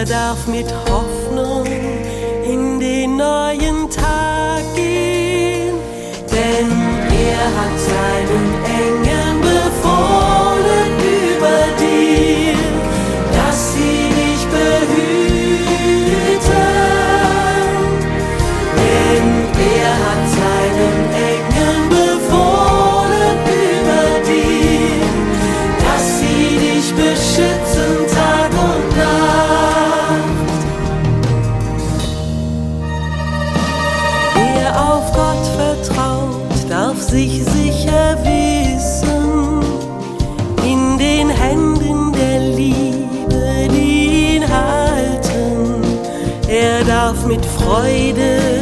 Er darf mit Hoffnung in den neuen Tag gehen, denn er hat seinen Engeln befohlen über dir, dass sie dich behüten. Denn er hat seinen Engeln befohlen über dir, dass sie dich beschützen Tag und Nacht. Wer auf Gott vertraut, darf sich sicher wissen, in den Händen der Liebe, die ihn halten. Er darf mit Freude